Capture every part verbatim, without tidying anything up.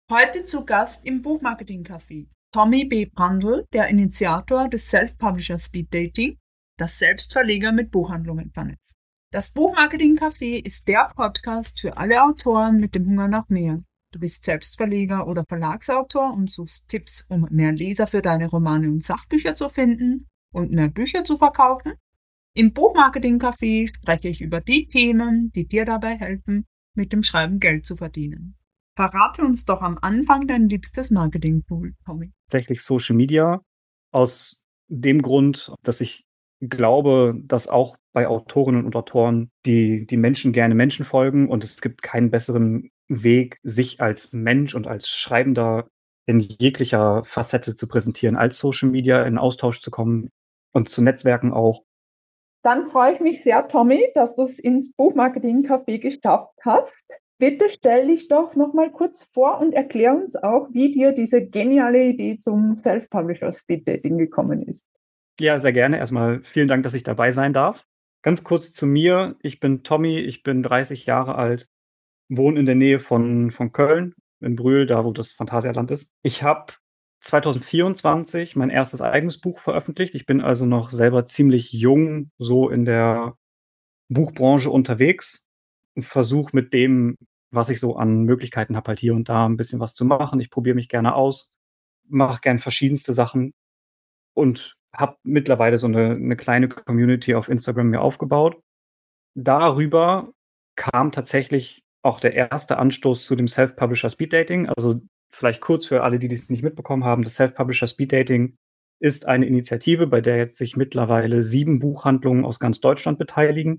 Heute zu Gast im Buchmarketing-Café Tommy B. Brandl, der Initiator des Self-Publisher Speed Dating, das Selbstverleger mit Buchhandlungen vernetzt. Das Buchmarketing-Café ist der Podcast für alle Autoren mit dem Hunger nach mehr. Du bist Selbstverleger oder Verlagsautor und suchst Tipps, um mehr Leser für deine Romane und Sachbücher zu finden und mehr Bücher zu verkaufen? Im Buchmarketing-Café spreche ich über die Themen, die dir dabei helfen, mit dem Schreiben Geld zu verdienen. Verrate uns doch am Anfang dein liebstes Marketing-Tool, Tommy. Tatsächlich Social Media, aus dem Grund, dass ich glaube, dass auch bei Autorinnen und Autoren die, die Menschen gerne Menschen folgen und es gibt keinen besseren Weg, sich als Mensch und als Schreibender in jeglicher Facette zu präsentieren, als Social Media, in Austausch zu kommen und zu Netzwerken auch. Dann freue ich mich sehr, Tommy, dass du es ins Buchmarketing-Café geschafft hast. Bitte stell dich doch noch mal kurz vor und erklär uns auch, wie dir diese geniale Idee zum Self-Publisher Speed Dating gekommen ist. Ja, sehr gerne. Erstmal vielen Dank, dass ich dabei sein darf. Ganz kurz zu mir. Ich bin Tommy, ich bin dreißig Jahre alt, wohne in der Nähe von, von Köln, in Brühl, da wo das Phantasialand ist. Ich habe zwanzig vierundzwanzig mein erstes eigenes Buch veröffentlicht. Ich bin also noch selber ziemlich jung so in der Buchbranche unterwegs und versuche mit dem, was ich so an Möglichkeiten habe, halt hier und da ein bisschen was zu machen. Ich probiere mich gerne aus, mache gern verschiedenste Sachen und habe mittlerweile so eine, eine kleine Community auf Instagram mir aufgebaut. Darüber kam tatsächlich auch der erste Anstoß zu dem Self-Publisher Speed Dating. Also vielleicht kurz für alle, die dies nicht mitbekommen haben. Das Self-Publisher Speed Dating ist eine Initiative, bei der jetzt sich mittlerweile sieben Buchhandlungen aus ganz Deutschland beteiligen,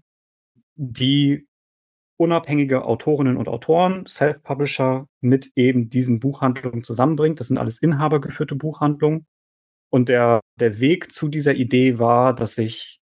die unabhängige Autorinnen und Autoren, Self-Publisher mit eben diesen Buchhandlungen zusammenbringt. Das sind alles inhabergeführte Buchhandlungen. Und der, der Weg zu dieser Idee war, dass ich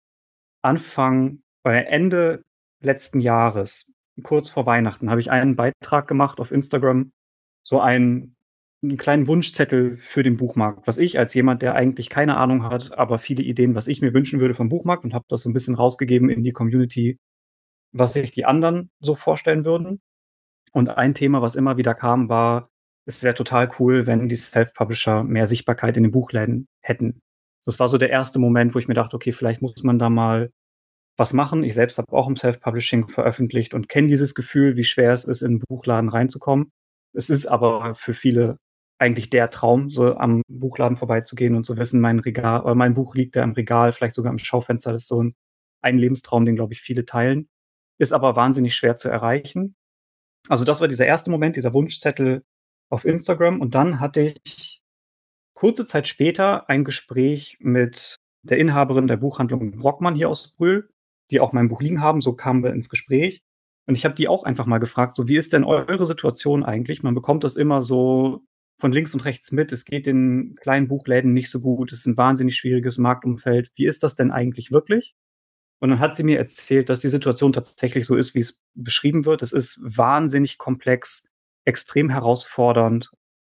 Anfang oder Ende letzten Jahres, kurz vor Weihnachten, habe ich einen Beitrag gemacht auf Instagram, so einen, einen kleinen Wunschzettel für den Buchmarkt, was ich als jemand, der eigentlich keine Ahnung hat, aber viele Ideen, was ich mir wünschen würde vom Buchmarkt und habe das so ein bisschen rausgegeben in die Community, was sich die anderen so vorstellen würden. Und ein Thema, was immer wieder kam, war, es wäre total cool, wenn die Self-Publisher mehr Sichtbarkeit in den Buchläden hätten. Das war so der erste Moment, wo ich mir dachte, okay, vielleicht muss man da mal was machen. Ich selbst habe auch im Self-Publishing veröffentlicht und kenne dieses Gefühl, wie schwer es ist, in einen Buchladen reinzukommen. Es ist aber für viele eigentlich der Traum, so am Buchladen vorbeizugehen und zu wissen, mein Regal oder mein Buch liegt da im Regal, vielleicht sogar im Schaufenster. Das ist so ein, ein Lebenstraum, den, glaube ich, viele teilen. Ist aber wahnsinnig schwer zu erreichen. Also das war dieser erste Moment, dieser Wunschzettel auf Instagram. Und dann hatte ich kurze Zeit später ein Gespräch mit der Inhaberin der Buchhandlung Brockmann hier aus Brühl, die auch mein Buch liegen haben. So kamen wir ins Gespräch. Und ich habe die auch einfach mal gefragt, so wie ist denn eure Situation eigentlich? Man bekommt das immer so von links und rechts mit. Es geht den kleinen Buchläden nicht so gut. Es ist ein wahnsinnig schwieriges Marktumfeld. Wie ist das denn eigentlich wirklich? Und dann hat sie mir erzählt, dass die Situation tatsächlich so ist, wie es beschrieben wird. Es ist wahnsinnig komplex, extrem herausfordernd,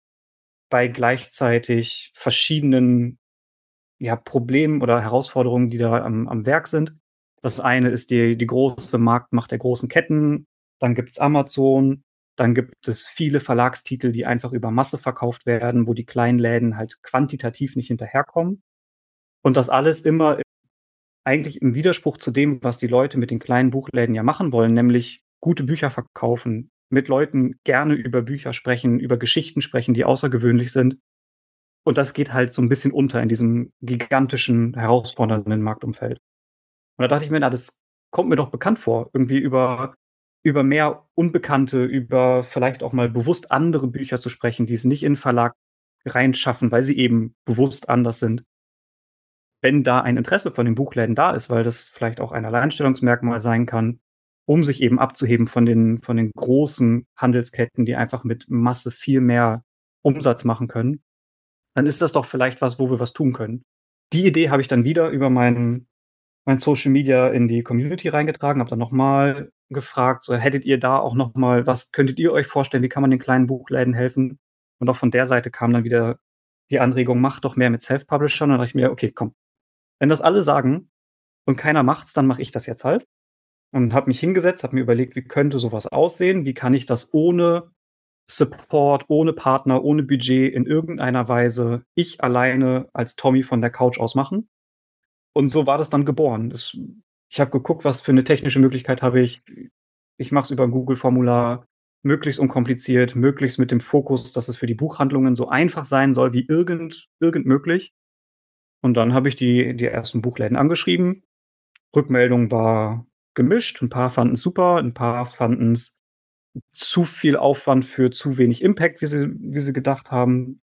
bei gleichzeitig verschiedenen ja, Problemen oder Herausforderungen, die da am, am Werk sind. Das eine ist die, die große Marktmacht der großen Ketten, dann gibt's Amazon, dann gibt es viele Verlagstitel, die einfach über Masse verkauft werden, wo die kleinen Läden halt quantitativ nicht hinterherkommen. Und das alles immer eigentlich im Widerspruch zu dem, was die Leute mit den kleinen Buchläden ja machen wollen, nämlich gute Bücher verkaufen, mit Leuten gerne über Bücher sprechen, über Geschichten sprechen, die außergewöhnlich sind. Und das geht halt so ein bisschen unter in diesem gigantischen, herausfordernden Marktumfeld. Und da dachte ich mir, na, das kommt mir doch bekannt vor, irgendwie über über mehr Unbekannte, über vielleicht auch mal bewusst andere Bücher zu sprechen, die es nicht in 'n Verlag reinschaffen, weil sie eben bewusst anders sind. Wenn da ein Interesse von den Buchläden da ist, weil das vielleicht auch ein Alleinstellungsmerkmal sein kann, um sich eben abzuheben von den von den großen Handelsketten, die einfach mit Masse viel mehr Umsatz machen können, dann ist das doch vielleicht was, wo wir was tun können. Die Idee habe ich dann wieder über meinen mein Social Media in die Community reingetragen, habe dann noch mal gefragt, so: „Hättet ihr da auch noch mal was könntet ihr euch vorstellen, wie kann man den kleinen Buchläden helfen?“ Und auch von der Seite kam dann wieder die Anregung: „Mach doch mehr mit Self-Publishern.“ Und dann dachte ich mir: „Okay, komm, wenn das alle sagen und keiner macht's, dann mache ich das jetzt halt.“ Und habe mich hingesetzt, habe mir überlegt, wie könnte so was aussehen? Wie kann ich das ohne Support, ohne Partner, ohne Budget in irgendeiner Weise ich alleine als Tommy von der Couch aus machen. Und so war das dann geboren. Das, ich habe geguckt, was für eine technische Möglichkeit habe ich. Ich mache es über ein Google-Formular, möglichst unkompliziert, möglichst mit dem Fokus, dass es für die Buchhandlungen so einfach sein soll wie irgend, irgend möglich. Und dann habe ich die, die ersten Buchläden angeschrieben. Rückmeldung war gemischt. Ein paar fanden es super, ein paar fanden es zu viel Aufwand für zu wenig Impact, wie sie, wie sie gedacht haben.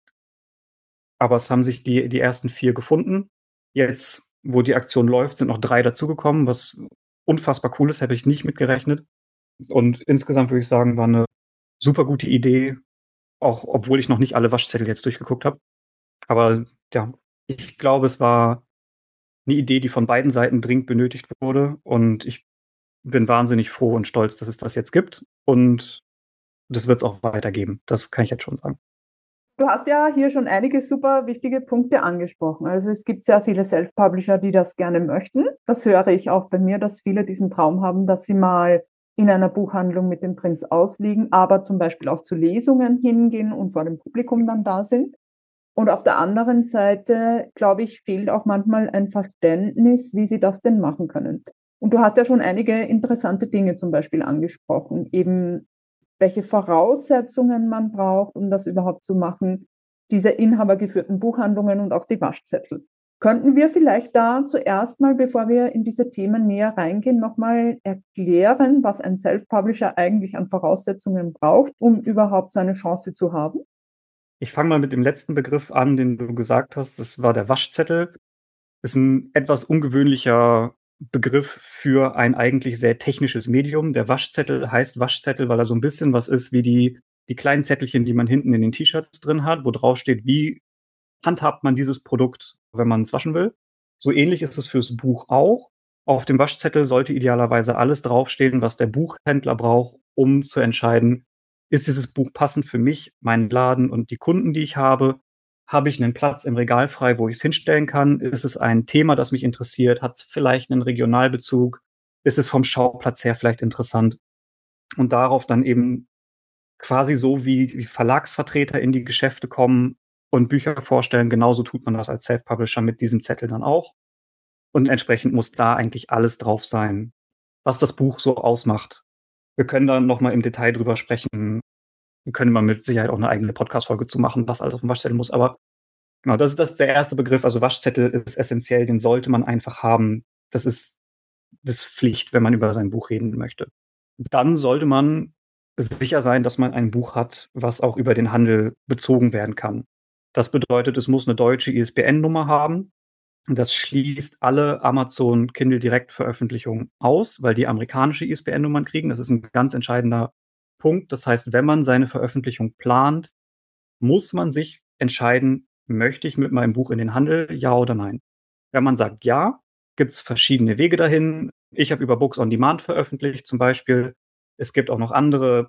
Aber es haben sich die, die ersten vier gefunden. Jetzt, wo die Aktion läuft, sind noch drei dazugekommen, was unfassbar cool ist, hätte ich nicht mitgerechnet. Und insgesamt würde ich sagen, war eine super gute Idee, auch obwohl ich noch nicht alle Waschzettel jetzt durchgeguckt habe. Aber ja, ich glaube, es war eine Idee, die von beiden Seiten dringend benötigt wurde. Und ich bin wahnsinnig froh und stolz, dass es das jetzt gibt. Und das wird es auch weitergeben. Das kann ich jetzt schon sagen. Du hast ja hier schon einige super wichtige Punkte angesprochen. Also es gibt sehr viele Self-Publisher, die das gerne möchten. Das höre ich auch bei mir, dass viele diesen Traum haben, dass sie mal in einer Buchhandlung mit dem Prinz ausliegen, aber zum Beispiel auch zu Lesungen hingehen und vor dem Publikum dann da sind. Und auf der anderen Seite, glaube ich, fehlt auch manchmal ein Verständnis, wie sie das denn machen können. Und du hast ja schon einige interessante Dinge zum Beispiel angesprochen, eben welche Voraussetzungen man braucht, um das überhaupt zu machen, diese inhabergeführten Buchhandlungen und auch die Waschzettel. Könnten wir vielleicht da zuerst mal, bevor wir in diese Themen näher reingehen, nochmal erklären, was ein Self-Publisher eigentlich an Voraussetzungen braucht, um überhaupt so eine Chance zu haben? Ich fange mal mit dem letzten Begriff an, den du gesagt hast. Das war der Waschzettel. Ist ein etwas ungewöhnlicher Begriff für ein eigentlich sehr technisches Medium. Der Waschzettel heißt Waschzettel, weil er so ein bisschen was ist wie die, die kleinen Zettelchen, die man hinten in den T-Shirts drin hat, wo drauf steht, wie handhabt man dieses Produkt, wenn man es waschen will. So ähnlich ist es fürs Buch auch. Auf dem Waschzettel sollte idealerweise alles draufstehen, was der Buchhändler braucht, um zu entscheiden, ist dieses Buch passend für mich, meinen Laden und die Kunden, die ich habe? Habe ich einen Platz im Regal frei, wo ich es hinstellen kann? Ist es ein Thema, das mich interessiert? Hat es vielleicht einen Regionalbezug? Ist es vom Schauplatz her vielleicht interessant? Und darauf dann eben quasi so, wie, wie Verlagsvertreter in die Geschäfte kommen und Bücher vorstellen. Genauso tut man das als Self-Publisher mit diesem Zettel dann auch. Und entsprechend muss da eigentlich alles drauf sein, was das Buch so ausmacht. Wir können da nochmal im Detail drüber sprechen. Wir können mal mit Sicherheit auch eine eigene Podcast-Folge zu machen, was alles auf dem Waschzettel muss. Aber genau, das ist, das ist der erste Begriff. Also Waschzettel ist essentiell, den sollte man einfach haben. Das ist, das ist Pflicht, wenn man über sein Buch reden möchte. Dann sollte man sicher sein, dass man ein Buch hat, was auch über den Handel bezogen werden kann. Das bedeutet, es muss eine deutsche I S B N-Nummer haben. Das schließt alle Amazon Kindle Direkt-Veröffentlichungen aus, weil die amerikanische I S B N-Nummern kriegen. Das ist ein ganz entscheidender Punkt. Das heißt, wenn man seine Veröffentlichung plant, muss man sich entscheiden, möchte ich mit meinem Buch in den Handel, ja oder nein. Wenn man sagt ja, gibt es verschiedene Wege dahin. Ich habe über Books on Demand veröffentlicht zum Beispiel. Es gibt auch noch andere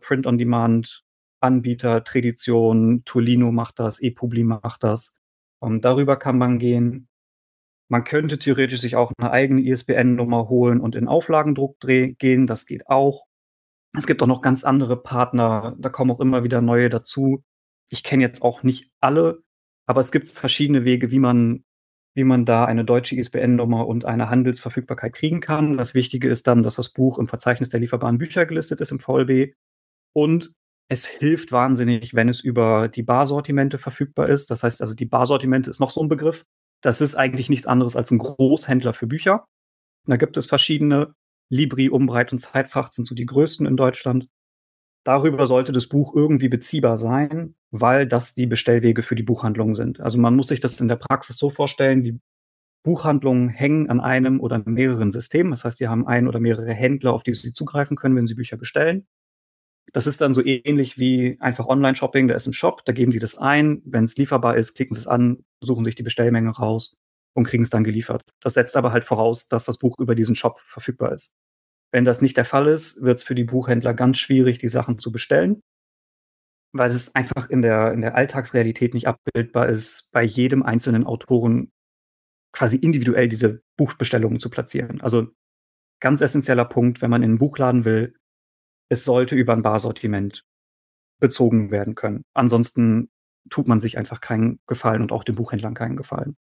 Print-on-Demand-Anbieter, Tradition, Tolino macht das, ePubli macht das. Um, darüber kann man gehen. Man könnte theoretisch sich auch eine eigene I S B N-Nummer holen und in Auflagendruck gehen. Das geht auch. Es gibt auch noch ganz andere Partner. Da kommen auch immer wieder neue dazu. Ich kenne jetzt auch nicht alle, aber es gibt verschiedene Wege, wie man, wie man da eine deutsche I S B N-Nummer und eine Handelsverfügbarkeit kriegen kann. Das Wichtige ist dann, dass das Buch im Verzeichnis der lieferbaren Bücher gelistet ist im V L B. Und es hilft wahnsinnig, wenn es über die Barsortimente verfügbar ist. Das heißt also, die Barsortimente ist noch so ein Begriff. Das ist eigentlich nichts anderes als ein Großhändler für Bücher. Da gibt es verschiedene. Libri, Umbreit und Zeitfracht sind so die größten in Deutschland. Darüber sollte das Buch irgendwie beziehbar sein, weil das die Bestellwege für die Buchhandlungen sind. Also man muss sich das in der Praxis so vorstellen, die Buchhandlungen hängen an einem oder mehreren Systemen. Das heißt, die haben ein oder mehrere Händler, auf die sie zugreifen können, wenn sie Bücher bestellen. Das ist dann so ähnlich wie einfach Online-Shopping. Da ist ein Shop, da geben die das ein. Wenn es lieferbar ist, klicken sie es an, suchen sich die Bestellmenge raus und kriegen es dann geliefert. Das setzt aber halt voraus, dass das Buch über diesen Shop verfügbar ist. Wenn das nicht der Fall ist, wird es für die Buchhändler ganz schwierig, die Sachen zu bestellen, weil es einfach in der, in der Alltagsrealität nicht abbildbar ist, bei jedem einzelnen Autoren quasi individuell diese Buchbestellungen zu platzieren. Also ganz essentieller Punkt, wenn man in einen Buchladen will, es sollte über ein Barsortiment bezogen werden können. Ansonsten tut man sich einfach keinen Gefallen und auch den Buchhändlern keinen Gefallen.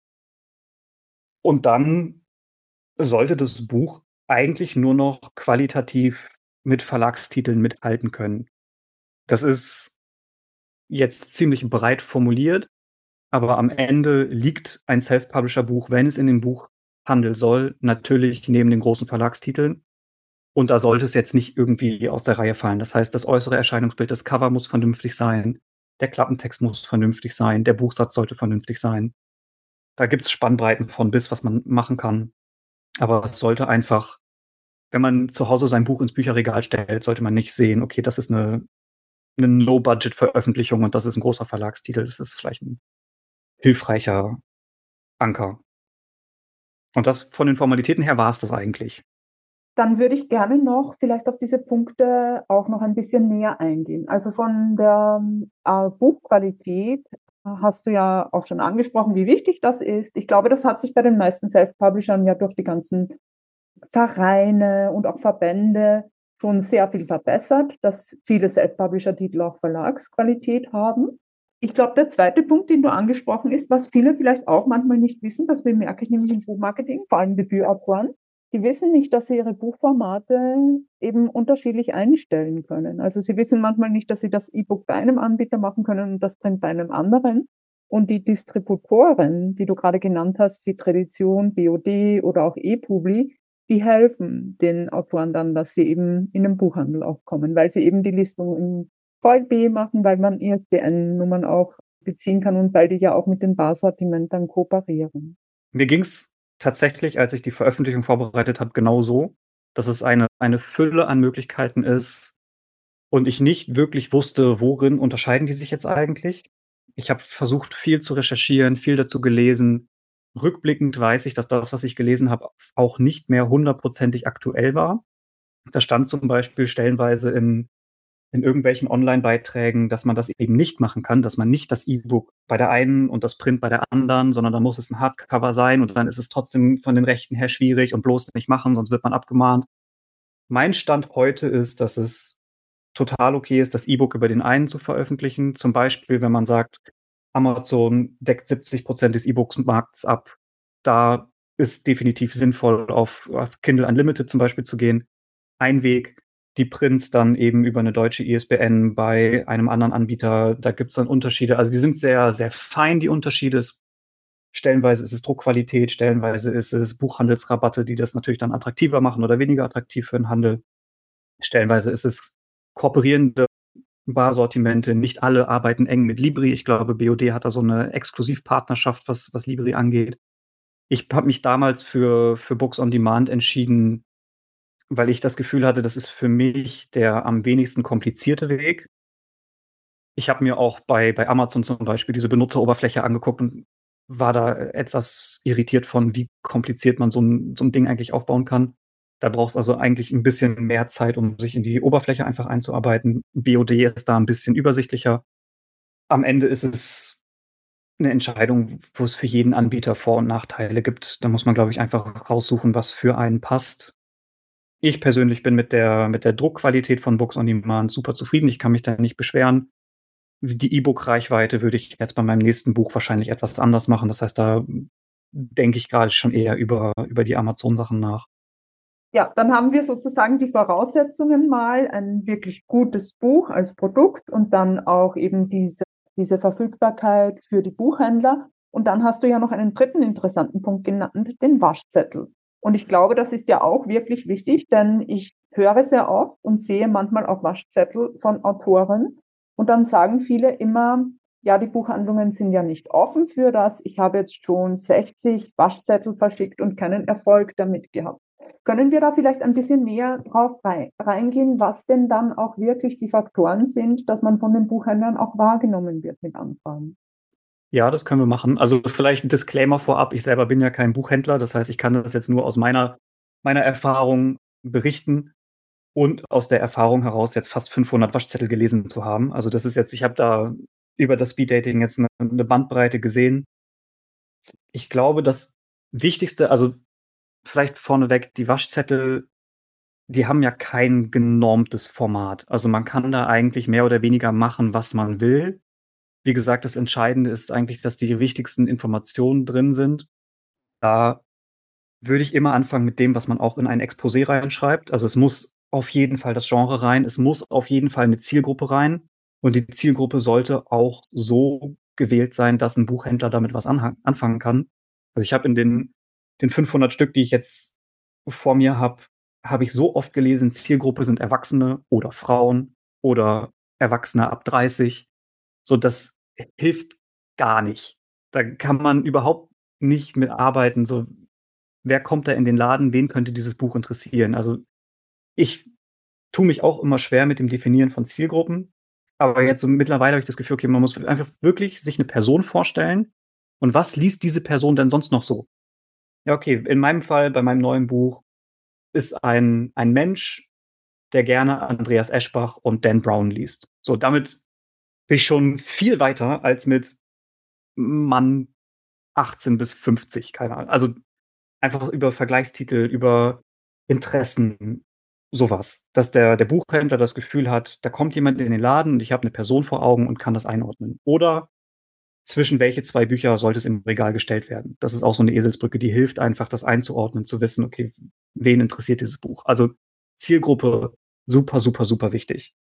Und dann sollte das Buch eigentlich nur noch qualitativ mit Verlagstiteln mithalten können. Das ist jetzt ziemlich breit formuliert, aber am Ende liegt ein Self-Publisher-Buch, wenn es in den Buchhandel soll, natürlich neben den großen Verlagstiteln. Und da sollte es jetzt nicht irgendwie aus der Reihe fallen. Das heißt, das äußere Erscheinungsbild, das Cover muss vernünftig sein, der Klappentext muss vernünftig sein, der Buchsatz sollte vernünftig sein. Da gibt's Spannbreiten von bis, was man machen kann. Aber es sollte einfach, wenn man zu Hause sein Buch ins Bücherregal stellt, sollte man nicht sehen, okay, das ist eine, eine No-Budget-Veröffentlichung und das ist ein großer Verlagstitel. Das ist vielleicht ein hilfreicher Anker. Und das von den Formalitäten her war es das eigentlich. Dann würde ich gerne noch vielleicht auf diese Punkte auch noch ein bisschen näher eingehen. Also von der äh, Buchqualität hast du ja auch schon angesprochen, wie wichtig das ist. Ich glaube, das hat sich bei den meisten Self-Publishern ja durch die ganzen Vereine und auch Verbände schon sehr viel verbessert, dass viele Self-Publisher-Titel auch Verlagsqualität haben. Ich glaube, der zweite Punkt, den du angesprochen hast, was viele vielleicht auch manchmal nicht wissen, das bemerke ich nämlich im Buchmarketing, vor allem Debütautoren, die wissen nicht, dass sie ihre Buchformate eben unterschiedlich einstellen können. Also sie wissen manchmal nicht, dass sie das E-Book bei einem Anbieter machen können und das Print bei einem anderen. Und die Distributoren, die du gerade genannt hast, wie Tradition, B O D oder auch ePubli, die helfen den Autoren dann, dass sie eben in den Buchhandel auch kommen, weil sie eben die Listung im V L B machen, weil man I S B N-Nummern auch beziehen kann und weil die ja auch mit den Barsortimenten dann kooperieren. Mir ging's tatsächlich, als ich die Veröffentlichung vorbereitet habe, genauso, dass es eine, eine Fülle an Möglichkeiten ist und ich nicht wirklich wusste, worin unterscheiden die sich jetzt eigentlich. Ich habe versucht, viel zu recherchieren, viel dazu gelesen. Rückblickend weiß ich, dass das, was ich gelesen habe, auch nicht mehr hundertprozentig aktuell war. Da stand zum Beispiel stellenweise in in irgendwelchen Online-Beiträgen, dass man das eben nicht machen kann, dass man nicht das E-Book bei der einen und das Print bei der anderen, sondern da muss es ein Hardcover sein und dann ist es trotzdem von den Rechten her schwierig und bloß nicht machen, sonst wird man abgemahnt. Mein Stand heute ist, dass es total okay ist, das E-Book über den einen zu veröffentlichen. Zum Beispiel, wenn man sagt, Amazon deckt siebzig Prozent des E-Books-Markts ab. Da ist definitiv sinnvoll, auf, auf Kindle Unlimited zum Beispiel zu gehen. Ein Weg, die Prints dann eben über eine deutsche I S B N bei einem anderen Anbieter. Da gibt's dann Unterschiede. Also die sind sehr, sehr fein, die Unterschiede. Stellenweise ist es Druckqualität, stellenweise ist es Buchhandelsrabatte, die das natürlich dann attraktiver machen oder weniger attraktiv für den Handel. Stellenweise ist es kooperierende Barsortimente. Nicht alle arbeiten eng mit Libri. Ich glaube, B O D hat da so eine Exklusivpartnerschaft, was, was Libri angeht. Ich habe mich damals für, für Books on Demand entschieden, weil ich das Gefühl hatte, das ist für mich der am wenigsten komplizierte Weg. Ich habe mir auch bei, bei Amazon zum Beispiel diese Benutzeroberfläche angeguckt und war da etwas irritiert von, wie kompliziert man so ein, so ein Ding eigentlich aufbauen kann. Da brauchst also eigentlich ein bisschen mehr Zeit, um sich in die Oberfläche einfach einzuarbeiten. B O D ist da ein bisschen übersichtlicher. Am Ende ist es eine Entscheidung, wo es für jeden Anbieter Vor- und Nachteile gibt. Da muss man, glaube ich, einfach raussuchen, was für einen passt. Ich persönlich bin mit der, mit der Druckqualität von Books on Demand super zufrieden. Ich kann mich da nicht beschweren. Die E-Book-Reichweite würde ich jetzt bei meinem nächsten Buch wahrscheinlich etwas anders machen. Das heißt, da denke ich gerade schon eher über, über die Amazon-Sachen nach. Ja, dann haben wir sozusagen die Voraussetzungen mal, ein wirklich gutes Buch als Produkt und dann auch eben diese, diese Verfügbarkeit für die Buchhändler. Und dann hast du ja noch einen dritten interessanten Punkt genannt, den Waschzettel. Und ich glaube, das ist ja auch wirklich wichtig, denn ich höre sehr oft und sehe manchmal auch Waschzettel von Autoren. Und dann sagen viele immer, ja, die Buchhandlungen sind ja nicht offen für das. Ich habe jetzt schon sechzig Waschzettel verschickt und keinen Erfolg damit gehabt. Können wir da vielleicht ein bisschen näher drauf reingehen, was denn dann auch wirklich die Faktoren sind, dass man von den Buchhändlern auch wahrgenommen wird mit Anfragen? Ja, das können wir machen. Also vielleicht ein Disclaimer vorab. Ich selber bin ja kein Buchhändler. Das heißt, ich kann das jetzt nur aus meiner, meiner Erfahrung berichten und aus der Erfahrung heraus jetzt fast fünfhundert Waschzettel gelesen zu haben. Also das ist jetzt, ich habe da über das Speeddating jetzt eine, eine Bandbreite gesehen. Ich glaube, das Wichtigste, also vielleicht vorneweg, die Waschzettel die haben ja kein genormtes Format. Also man kann da eigentlich mehr oder weniger machen, was man will. Wie gesagt, das Entscheidende ist eigentlich, dass die wichtigsten Informationen drin sind. Da würde ich immer anfangen mit dem, was man auch in ein Exposé reinschreibt. Also es muss auf jeden Fall das Genre rein, es muss auf jeden Fall eine Zielgruppe rein und die Zielgruppe sollte auch so gewählt sein, dass ein Buchhändler damit was anfangen kann. Also ich habe in den, den fünfhundert Stück, die ich jetzt vor mir habe, habe ich so oft gelesen, Zielgruppe sind Erwachsene oder Frauen oder Erwachsene ab dreißig. So, das hilft gar nicht. Da kann man überhaupt nicht mit arbeiten. So, wer kommt da in den Laden? Wen könnte dieses Buch interessieren? Also ich tue mich auch immer schwer mit dem Definieren von Zielgruppen. Aber jetzt so mittlerweile habe ich das Gefühl, okay, man muss einfach wirklich sich eine Person vorstellen. Und was liest diese Person denn sonst noch so? Ja, okay, in meinem Fall, bei meinem neuen Buch, ist ein, ein Mensch, der gerne Andreas Eschbach und Dan Brown liest. So, damit bin ich schon viel weiter als mit Mann achtzehn bis fünfzig, keine Ahnung. Also einfach über Vergleichstitel, über Interessen, sowas. Dass der, der Buchhändler das Gefühl hat, da kommt jemand in den Laden und ich habe eine Person vor Augen und kann das einordnen. Oder zwischen welche zwei Bücher sollte es im Regal gestellt werden. Das ist auch so eine Eselsbrücke, die hilft einfach, das einzuordnen, zu wissen, okay, wen interessiert dieses Buch. Also Zielgruppe, super, super, super wichtig.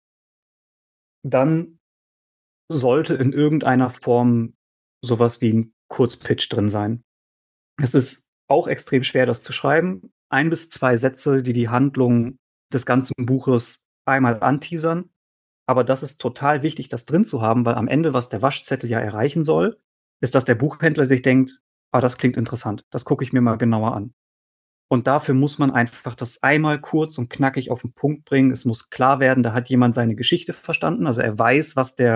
Dann sollte in irgendeiner Form sowas wie ein Kurzpitch drin sein. Es ist auch extrem schwer, das zu schreiben. Ein bis zwei Sätze, die die Handlung des ganzen Buches einmal anteasern. Aber das ist total wichtig, das drin zu haben, weil am Ende, was der Waschzettel ja erreichen soll, ist, dass der Buchhändler sich denkt, ah, das klingt interessant, das gucke ich mir mal genauer an. Und dafür muss man einfach das einmal kurz und knackig auf den Punkt bringen. Es muss klar werden, da hat jemand seine Geschichte verstanden. Also er weiß, was der,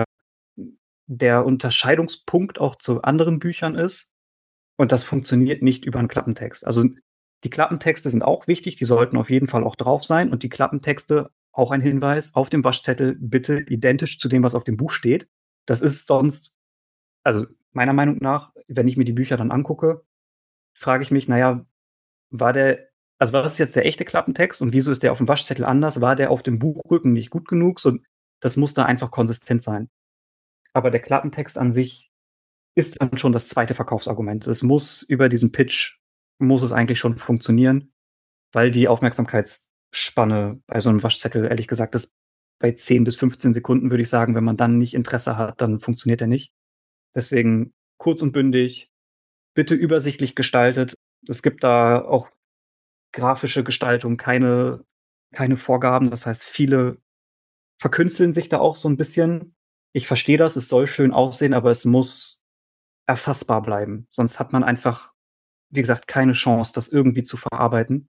der Unterscheidungspunkt auch zu anderen Büchern ist. Und das funktioniert nicht über einen Klappentext. Also die Klappentexte sind auch wichtig, die sollten auf jeden Fall auch drauf sein. Und die Klappentexte, auch ein Hinweis, auf dem Waschzettel bitte identisch zu dem, was auf dem Buch steht. Das ist sonst, also meiner Meinung nach, wenn ich mir die Bücher dann angucke, frage ich mich, naja, war der, also was ist jetzt der echte Klappentext und wieso ist der auf dem Waschzettel anders? War der auf dem Buchrücken nicht gut genug? So, das muss da einfach konsistent sein. Aber der Klappentext an sich ist dann schon das zweite Verkaufsargument. Es muss über diesen Pitch, muss es eigentlich schon funktionieren, weil die Aufmerksamkeitsspanne bei so einem Waschzettel, ehrlich gesagt, ist bei zehn bis fünfzehn Sekunden, würde ich sagen. Wenn man dann nicht Interesse hat, dann funktioniert er nicht. Deswegen kurz und bündig, bitte übersichtlich gestaltet. Es gibt da auch grafische Gestaltung, keine, keine Vorgaben. Das heißt, viele verkünsteln sich da auch so ein bisschen. Ich verstehe das, es soll schön aussehen, aber es muss erfassbar bleiben. Sonst hat man einfach, wie gesagt, keine Chance, das irgendwie zu verarbeiten.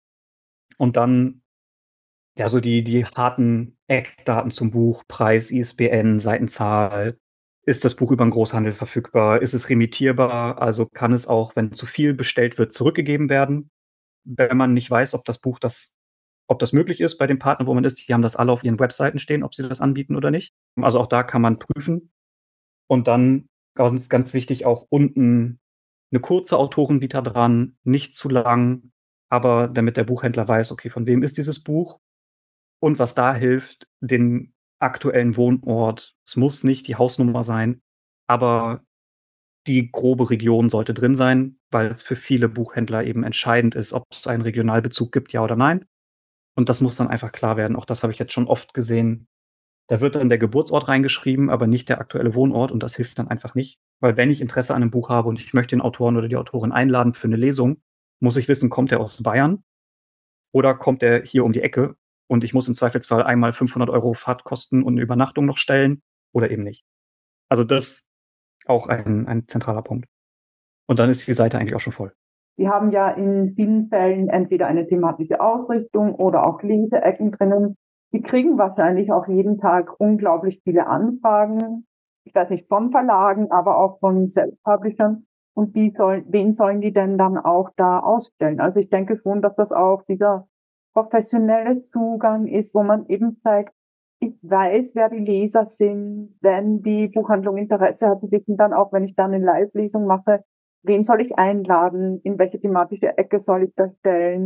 Und dann, ja, so die, die harten Eckdaten zum Buch, Preis, I S B N, Seitenzahl. Ist das Buch über den Großhandel verfügbar? Ist es remittierbar? Also kann es auch, wenn zu viel bestellt wird, zurückgegeben werden? Wenn man nicht weiß, ob das Buch das, ob das möglich ist bei dem Partner, wo man ist, die haben das alle auf ihren Webseiten stehen, ob sie das anbieten oder nicht. Also auch da kann man prüfen. Und dann ganz, ganz wichtig auch unten eine kurze Autorenvita dran, nicht zu lang, aber damit der Buchhändler weiß, okay, von wem ist dieses Buch? Und was da hilft, den aktuellen Wohnort. Es muss nicht die Hausnummer sein, aber die grobe Region sollte drin sein, weil es für viele Buchhändler eben entscheidend ist, ob es einen Regionalbezug gibt, ja oder nein. Und das muss dann einfach klar werden. Auch das habe ich jetzt schon oft gesehen. Da wird dann der Geburtsort reingeschrieben, aber nicht der aktuelle Wohnort und das hilft dann einfach nicht. Weil wenn ich Interesse an einem Buch habe und ich möchte den Autoren oder die Autorin einladen für eine Lesung, muss ich wissen, kommt er aus Bayern oder kommt er hier um die Ecke und ich muss im Zweifelsfall einmal fünfhundert Euro Fahrtkosten und eine Übernachtung noch stellen oder eben nicht. Also das auch ein, ein zentraler Punkt. Und dann ist die Seite eigentlich auch schon voll. Wir haben ja in vielen Fällen entweder eine thematische Ausrichtung oder auch Leseecken drinnen. Die kriegen wahrscheinlich auch jeden Tag unglaublich viele Anfragen. Ich weiß nicht, von Verlagen, aber auch von Self-Publishern. Und die sollen, wen sollen die denn dann auch da ausstellen? Also ich denke schon, dass das auch dieser professionelle Zugang ist, wo man eben zeigt, ich weiß, wer die Leser sind. Wenn die Buchhandlung Interesse hat, die wissen dann auch, wenn ich dann eine Live-Lesung mache, wen soll ich einladen? In welche thematische Ecke soll ich das stellen?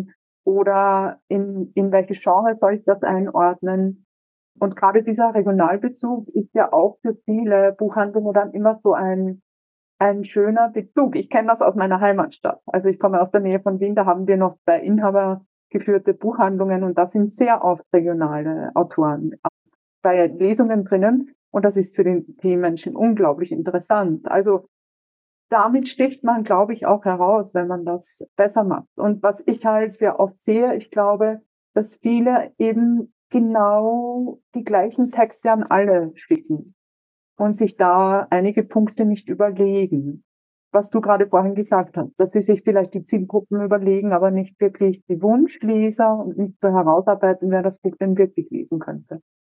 oder in, in welche Genre soll ich das einordnen? Und gerade dieser Regionalbezug ist ja auch für viele Buchhandlungen dann immer so ein, ein schöner Bezug. Ich kenne das aus meiner Heimatstadt. Also ich komme aus der Nähe von Wien, da haben wir noch zwei inhabergeführte Buchhandlungen und da sind sehr oft regionale Autoren bei Lesungen drinnen und das ist für den, die Menschen unglaublich interessant. Also damit sticht man, glaube ich, auch heraus, wenn man das besser macht. Und was ich halt sehr oft sehe, ich glaube, dass viele eben genau die gleichen Texte an alle schicken und sich da einige Punkte nicht überlegen. Was du gerade vorhin gesagt hast, dass sie sich vielleicht die Zielgruppen überlegen, aber nicht wirklich die Wunschleser und nicht so herausarbeiten, wer das Buch denn wirklich lesen könnte.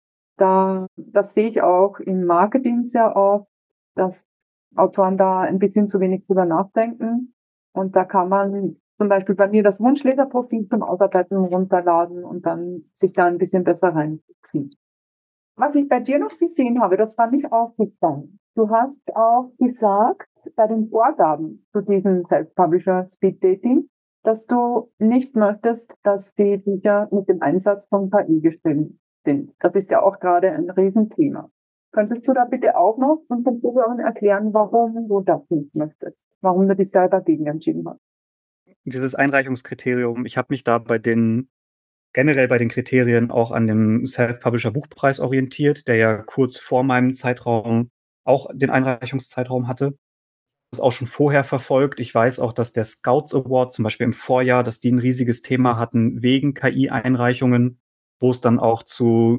Da, das sehe ich auch im Marketing sehr oft, dass Autoren da ein bisschen zu wenig drüber nachdenken. Und da kann man zum Beispiel bei mir das Wunschleserprofil zum Ausarbeiten runterladen und dann sich da ein bisschen besser reinziehen. Was ich bei dir noch gesehen habe, das fand ich auch interessant. Du hast auch gesagt, bei den Vorgaben zu diesem Self-Publisher Speed Dating, dass du nicht möchtest, dass die Bücher mit dem Einsatz von K I geschrieben sind. Das ist ja auch gerade ein Riesenthema. Könntest du da bitte auch noch unseren Zuhörern erklären, warum du das nicht möchtest? Warum du dich selber dagegen entschieden hast? Dieses Einreichungskriterium, ich habe mich da bei den generell bei den Kriterien auch an dem Self-Publisher-Buchpreis orientiert, der ja kurz vor meinem Zeitraum auch den Einreichungszeitraum hatte. Das auch schon vorher verfolgt. Ich weiß auch, dass der Scouts Award zum Beispiel im Vorjahr, dass die ein riesiges Thema hatten wegen K I-Einreichungen, wo es dann auch zu,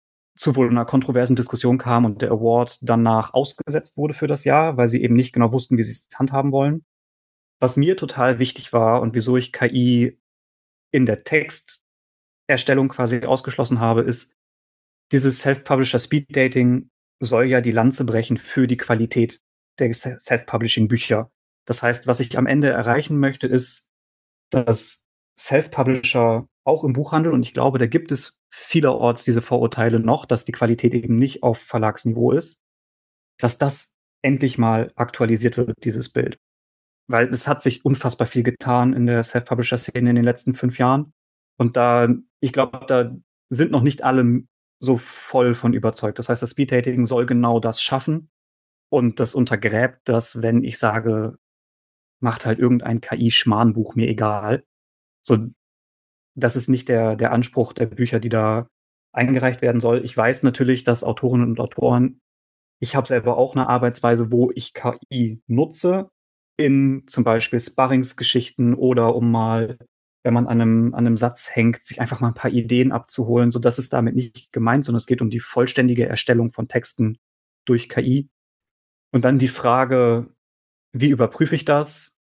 zu wohl einer kontroversen Diskussion kam und der Award danach ausgesetzt wurde für das Jahr, weil sie eben nicht genau wussten, wie sie es handhaben wollen. Was mir total wichtig war und wieso ich K I in der Texterstellung quasi ausgeschlossen habe, ist, dieses Self-Publisher-Speed-Dating soll ja die Lanze brechen für die Qualität der Self-Publishing-Bücher. Das heißt, was ich am Ende erreichen möchte, ist, dass Self-Publisher auch im Buchhandel, und ich glaube, da gibt es vielerorts diese Vorurteile noch, dass die Qualität eben nicht auf Verlagsniveau ist, dass das endlich mal aktualisiert wird, dieses Bild. Weil es hat sich unfassbar viel getan in der Self-Publisher-Szene in den letzten fünf Jahren. Und da, ich glaube, da sind noch nicht alle so voll von überzeugt. Das heißt, das Speed-Dating soll genau das schaffen. Und das untergräbt das, wenn ich sage, macht halt irgendein K I-Schmarrnbuch, mir egal. So, das ist nicht der, der Anspruch der Bücher, die da eingereicht werden soll. Ich weiß natürlich, dass Autorinnen und Autoren, ich habe selber auch eine Arbeitsweise, wo ich K I nutze, in zum Beispiel Sparringsgeschichten oder um mal, wenn man an einem, an einem Satz hängt, sich einfach mal ein paar Ideen abzuholen. So, das ist damit nicht gemeint, sondern es geht um die vollständige Erstellung von Texten durch K I. Und dann die Frage, wie überprüfe ich das?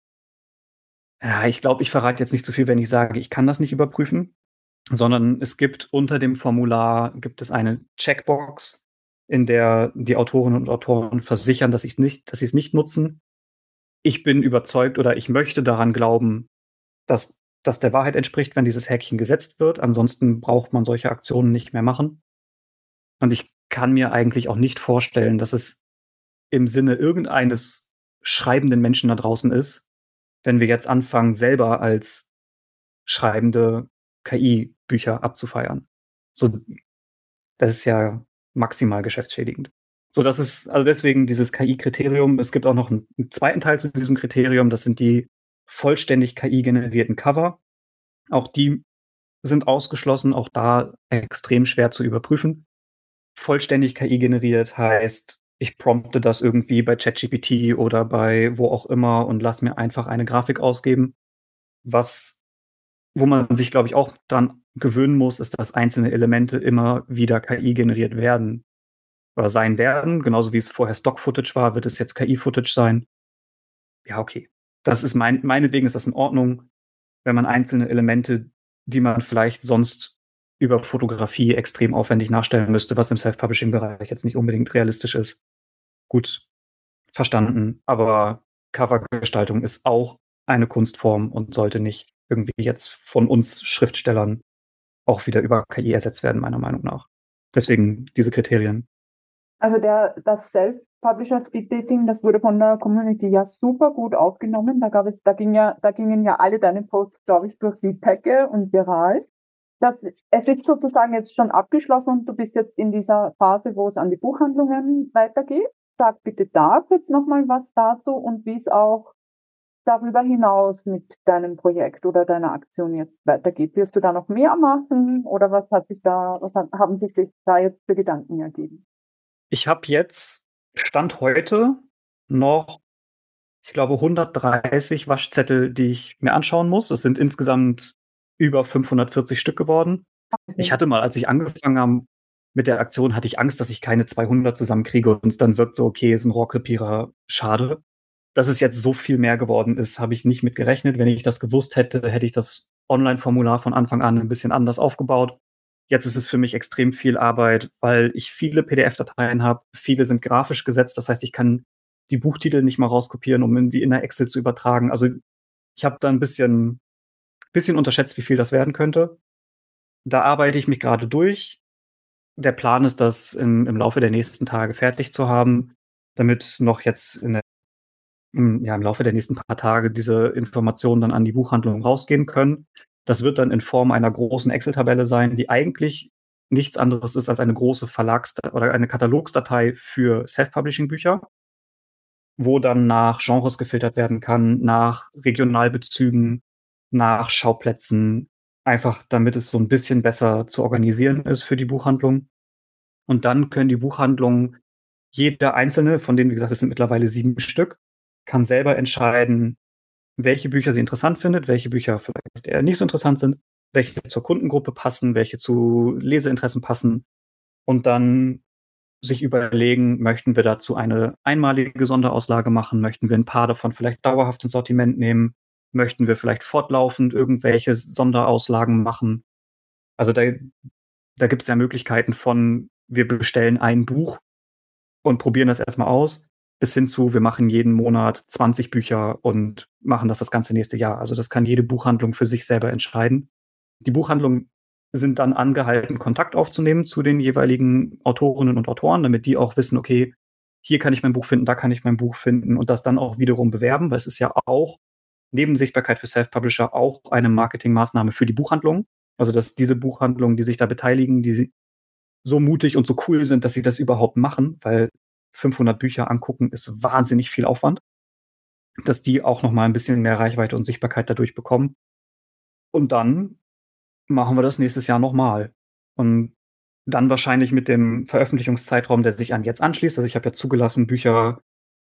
Ja, ich glaube, ich verrate jetzt nicht zu viel, wenn ich sage, ich kann das nicht überprüfen, sondern es gibt unter dem Formular gibt es eine Checkbox, in der die Autorinnen und Autoren versichern, dass ich nicht, dass sie es nicht nutzen. Ich bin überzeugt oder ich möchte daran glauben, dass das der Wahrheit entspricht, wenn dieses Häkchen gesetzt wird. Ansonsten braucht man solche Aktionen nicht mehr machen. Und ich kann mir eigentlich auch nicht vorstellen, dass es im Sinne irgendeines schreibenden Menschen da draußen ist, wenn wir jetzt anfangen, selber als schreibende K I-Bücher abzufeiern. So, das ist ja maximal geschäftsschädigend. So, das ist also deswegen dieses K I-Kriterium. Es gibt auch noch einen, einen zweiten Teil zu diesem Kriterium. Das sind die vollständig K I-generierten Cover. Auch die sind ausgeschlossen, auch da extrem schwer zu überprüfen. Vollständig K I generiert heißt, ich prompte das irgendwie bei ChatGPT oder bei wo auch immer und lass mir einfach eine Grafik ausgeben. Was, wo man sich, glaube ich, auch dran gewöhnen muss, ist, dass einzelne Elemente immer wieder K I generiert werden oder sein werden. Genauso wie es vorher Stock-Footage war, wird es jetzt K I-Footage sein. Ja, okay. Das ist mein, meinetwegen ist das in Ordnung, wenn man einzelne Elemente, die man vielleicht sonst über Fotografie extrem aufwendig nachstellen müsste, was im Self-Publishing-Bereich jetzt nicht unbedingt realistisch ist. Gut, verstanden. Aber Covergestaltung ist auch eine Kunstform und sollte nicht irgendwie jetzt von uns Schriftstellern auch wieder über K I ersetzt werden, meiner Meinung nach. Deswegen diese Kriterien. Also der, das Self-Publisher Speed Dating, das wurde von der Community ja super gut aufgenommen. Da gab es, da ging ja, da gingen ja alle deine Posts, glaube ich, durch die Decke und viral. Das, es ist sozusagen jetzt schon abgeschlossen und du bist jetzt in dieser Phase, wo es an die Buchhandlungen weitergeht. Sag bitte da kurz nochmal was dazu und wie es auch darüber hinaus mit deinem Projekt oder deiner Aktion jetzt weitergeht. Wirst du da noch mehr machen oder was hat sich da, was hat, haben sich da jetzt für Gedanken ergeben? Ich habe jetzt, Stand heute, noch, ich glaube, hundertdreißig Waschzettel, die ich mir anschauen muss. Es sind insgesamt über fünfhundertvierzig Stück geworden. Ich hatte mal, als ich angefangen habe mit der Aktion, hatte ich Angst, dass ich keine zweihundert zusammenkriege und es dann wirkt so, okay, ist ein Rohrkrepierer, schade. Dass es jetzt so viel mehr geworden ist, habe ich nicht mit gerechnet. Wenn ich das gewusst hätte, hätte ich das Online-Formular von Anfang an ein bisschen anders aufgebaut. Jetzt ist es für mich extrem viel Arbeit, weil ich viele P D F-Dateien habe. Viele sind grafisch gesetzt. Das heißt, ich kann die Buchtitel nicht mal rauskopieren, um in die in der Excel zu übertragen. Also ich habe da ein bisschen, bisschen unterschätzt, wie viel das werden könnte. Da arbeite ich mich gerade durch. Der Plan ist, das im, im Laufe der nächsten Tage fertig zu haben, damit noch jetzt in der, im, ja, im Laufe der nächsten paar Tage diese Informationen dann an die Buchhandlung rausgehen können. Das wird dann in Form einer großen Excel-Tabelle sein, die eigentlich nichts anderes ist als eine große Verlags- oder eine Katalogsdatei für Self-Publishing-Bücher, wo dann nach Genres gefiltert werden kann, nach Regionalbezügen, nach Schauplätzen, einfach damit es so ein bisschen besser zu organisieren ist für die Buchhandlung. Und dann können die Buchhandlungen, jede einzelne, von denen, wie gesagt, es sind mittlerweile sieben Stück, kann selber entscheiden, welche Bücher sie interessant findet, welche Bücher vielleicht eher nicht so interessant sind, welche zur Kundengruppe passen, welche zu Leseinteressen passen und dann sich überlegen, möchten wir dazu eine einmalige Sonderauslage machen, möchten wir ein paar davon vielleicht dauerhaft ins Sortiment nehmen, möchten wir vielleicht fortlaufend irgendwelche Sonderauslagen machen. Also da, da gibt es ja Möglichkeiten von, wir bestellen ein Buch und probieren das erstmal aus, bis hin zu, wir machen jeden Monat zwanzig Bücher und machen das das ganze nächste Jahr. Also das kann jede Buchhandlung für sich selber entscheiden. Die Buchhandlungen sind dann angehalten, Kontakt aufzunehmen zu den jeweiligen Autorinnen und Autoren, damit die auch wissen, okay, hier kann ich mein Buch finden, da kann ich mein Buch finden und das dann auch wiederum bewerben, weil es ist ja auch neben Sichtbarkeit für Self-Publisher auch eine Marketingmaßnahme für die Buchhandlungen. Also dass diese Buchhandlungen, die sich da beteiligen, die so mutig und so cool sind, dass sie das überhaupt machen, weil fünfhundert Bücher angucken ist wahnsinnig viel Aufwand, dass die auch noch mal ein bisschen mehr Reichweite und Sichtbarkeit dadurch bekommen. Und dann machen wir das nächstes Jahr noch mal. Und dann wahrscheinlich mit dem Veröffentlichungszeitraum, der sich an jetzt anschließt. Also ich habe ja zugelassen, Bücher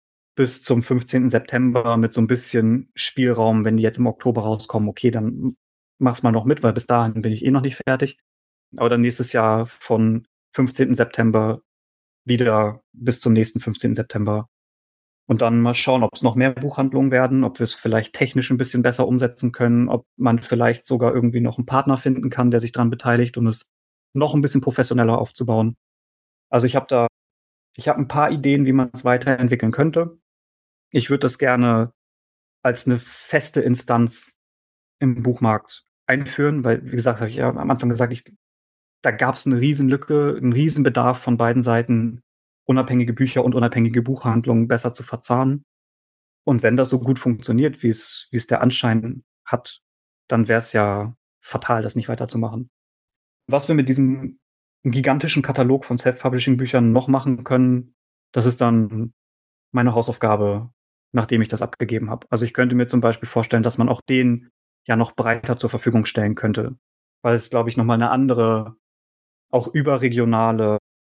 bis zum fünfzehnten September mit so ein bisschen Spielraum, wenn die jetzt im Oktober rauskommen, okay, dann mach's mal noch mit, weil bis dahin bin ich eh noch nicht fertig. Aber dann nächstes Jahr von fünfzehnten September wieder bis zum nächsten fünfzehnten September. Und dann mal schauen, ob es noch mehr Buchhandlungen werden, ob wir es vielleicht technisch ein bisschen besser umsetzen können, ob man vielleicht sogar irgendwie noch einen Partner finden kann, der sich daran beteiligt, um es noch ein bisschen professioneller aufzubauen. Also ich habe da, ich habe ein paar Ideen, wie man es weiterentwickeln könnte. Ich würde das gerne als eine feste Instanz im Buchmarkt einführen, weil, wie gesagt, habe ich ja am Anfang gesagt, ich, da gab es eine Riesenlücke, einen Riesenbedarf von beiden Seiten, unabhängige Bücher und unabhängige Buchhandlungen besser zu verzahnen. Und wenn das so gut funktioniert, wie es, wie es der Anschein hat, dann wäre es ja fatal, das nicht weiterzumachen. Was wir mit diesem gigantischen Katalog von Self-Publishing-Büchern noch machen können, das ist dann meine Hausaufgabe, nachdem ich das abgegeben habe. Also ich könnte mir zum Beispiel vorstellen, dass man auch den ja noch breiter zur Verfügung stellen könnte, weil es, glaube ich, nochmal eine andere, auch überregionale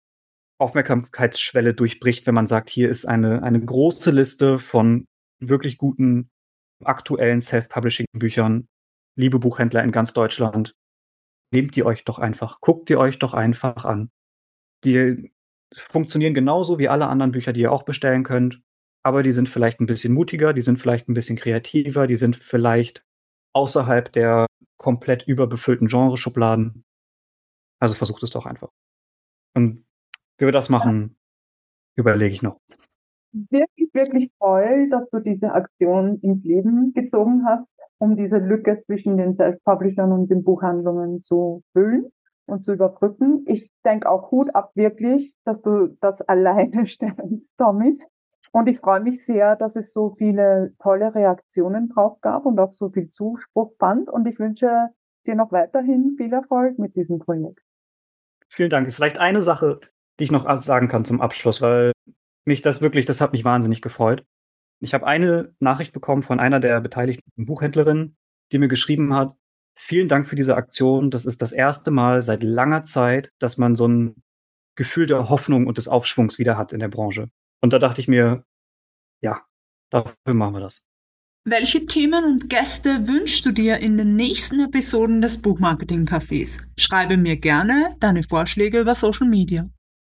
Aufmerksamkeitsschwelle durchbricht, wenn man sagt, hier ist eine, eine große Liste von wirklich guten, aktuellen Self-Publishing-Büchern. Liebe Buchhändler in ganz Deutschland, nehmt die euch doch einfach, guckt die euch doch einfach an. Die funktionieren genauso wie alle anderen Bücher, die ihr auch bestellen könnt, aber die sind vielleicht ein bisschen mutiger, die sind vielleicht ein bisschen kreativer, die sind vielleicht außerhalb der komplett überbefüllten Genreschubladen. Also versucht es doch einfach. Und wie wir das machen, überlege ich noch. Wirklich, wirklich toll, dass du diese Aktion ins Leben gezogen hast, um diese Lücke zwischen den Self-Publishern und den Buchhandlungen zu füllen. und zu überbrücken. Ich denke auch Hut ab wirklich, dass du das alleine stellst, Tommy. Und ich freue mich sehr, dass es so viele tolle Reaktionen drauf gab und auch so viel Zuspruch fand. Und ich wünsche dir noch weiterhin viel Erfolg mit diesem Projekt. Vielen Dank. Vielleicht eine Sache, die ich noch sagen kann zum Abschluss, weil mich das wirklich, das hat mich wahnsinnig gefreut. Ich habe eine Nachricht bekommen von einer der beteiligten Buchhändlerinnen, die mir geschrieben hat: Vielen Dank für diese Aktion. Das ist das erste Mal seit langer Zeit, dass man so ein Gefühl der Hoffnung und des Aufschwungs wieder hat in der Branche. Und da dachte ich mir, ja, dafür machen wir das. Welche Themen und Gäste wünschst du dir in den nächsten Episoden des Buchmarketing-Cafés? Schreibe mir gerne deine Vorschläge über Social Media.